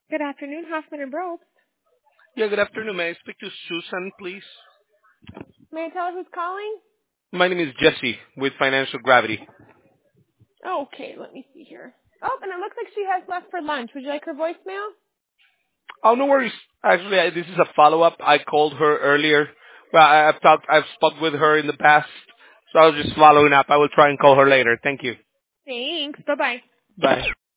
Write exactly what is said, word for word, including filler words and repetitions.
Good afternoon, Hoffman and Broad. Yeah, good afternoon. May I speak to Susan, please? May I tell her who's calling? My name is Jesse with Financial Gravity. Okay, let me see here. Oh, and it looks like she has left for lunch. Would you like her voicemail? Oh, no worries. Actually, I, this is a follow-up. I called her earlier. Well, I, I've talked, I've spoke with her in the past, so I was just following up. I will try and call her later. Thank you. Thanks. Bye-bye. Bye.